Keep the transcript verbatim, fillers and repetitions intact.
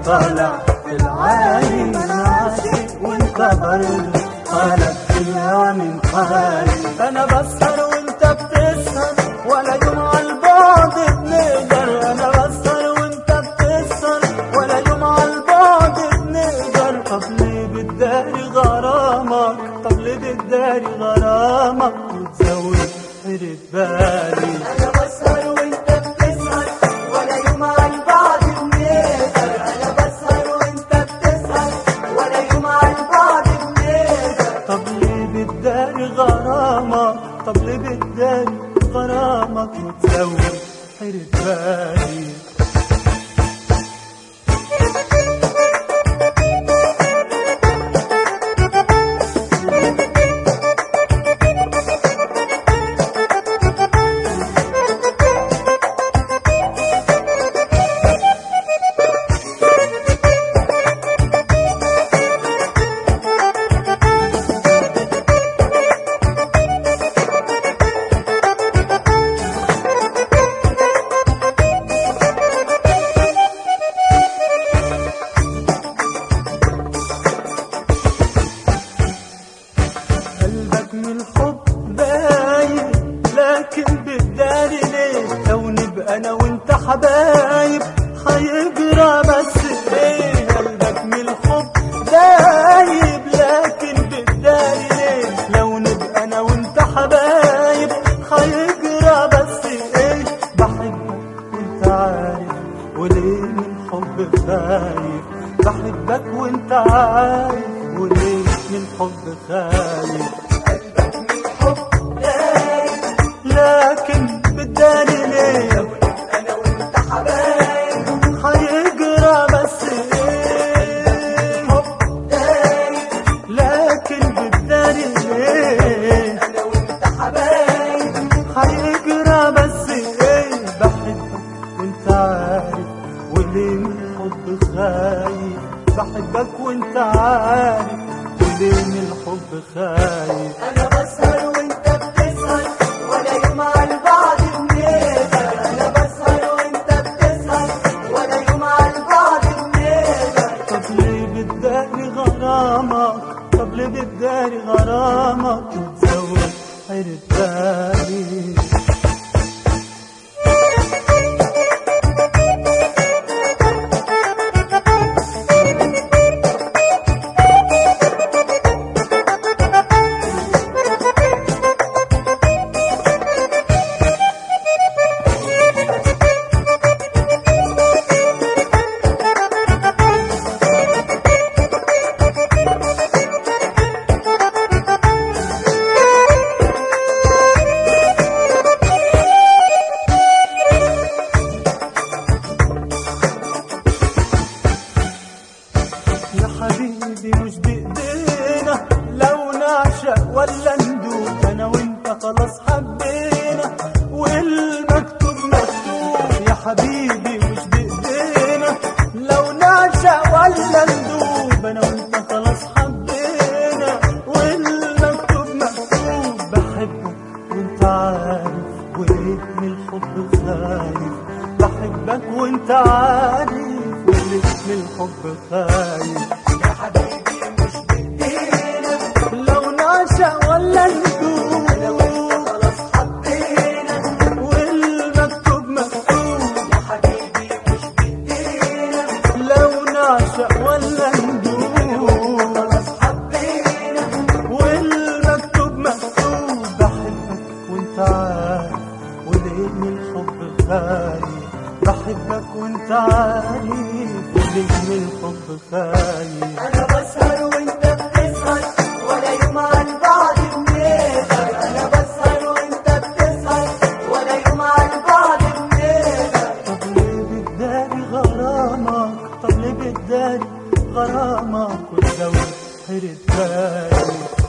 طالع في العالي عاشق وانت برضه طالع في الهوى من حالي. انا بسهر وانت بتسهر ولا يوم عالبعد بنقدر. انا بسهر وانت بتسهر ولا يوم عالبعد بنقدر. طب ليه بتداري غرامك؟ طب ليه بتداري غرامك وتزود حيرة بالي؟ انا بسهر وانت بتسهر ولا يوم عالبعد بنقدر. انا بسهر وانت بتسهر ولا يوم عالبعد بنقدر. طب ليه بتداري غرامك؟ طب ليه بتداري غرامك وتزود حيرة بالي؟ من الحب باين لكن بتداري ليه؟ لو نبقى انا وانت حبايب هيجرى بس ايه؟ قلبك من الحب دايب لكن بتداري ليه؟ لو نبقى انا وانت حبايب هيجرى بس ايه؟ بحبك وانت عارف وليه من الحب خايف؟ بحبك وانت عارف وليه من الحب خايف؟ لكن بتداري ليه؟ لو انا وانت حبايب هيجرى بس ايه؟ حب دايب. لكن بتداري ليه؟ انا وانت حبايب هيجرى بس ايه؟ بحبك وانت عارف وليه من الحب خايف؟ بحبك وانت عارف وليه من الحب خايف؟ انا بسهر وانت بتسهر ولا يوم عالبعد بنقدر. انا بسهر وانت بتسهر ولا يوم عالبعد بنقدر. طب ليه بتداري غرامك؟ طب ليه بتداري غرامك وتزود حيرة بالي؟ يا حبيبي مش بإيدينا لو نعشق ولا ندوب. أنا وأنت خلاص حبينا والمكتوب مكتوب. يا حبيبي مش بإيدينا لو نعشق ولا ندوب. أنا وأنت خلاص حبينا والمكتوب مكتوب. بحبك وأنت عارف وليه من الحب خايف؟ بحبك وأنت عارف وليه من الحب خايف؟ يا حبيبي مش بايدينا لو نعشق ولا ندوب. انا وانت خلاص حبينا والمكتوب مكتوب. يا حبيبي مش بايدينا لو نعشق ولا ندوب. خلاص حبينا والمكتوب مكتوب. بحبك وانت عارف وليه من الحب خايف؟ بحبك وانت عارف وليه من الحب خايف؟ انا بسهر وانت بتسهر ولا يوم عالبعد بنقدر. انا بسهر وانت بتسهر ولا يوم عالبعد بنقدر. طب ليه بتداري غرامك؟ طب ليه بتداري غرامك وتزود حيرة بالي؟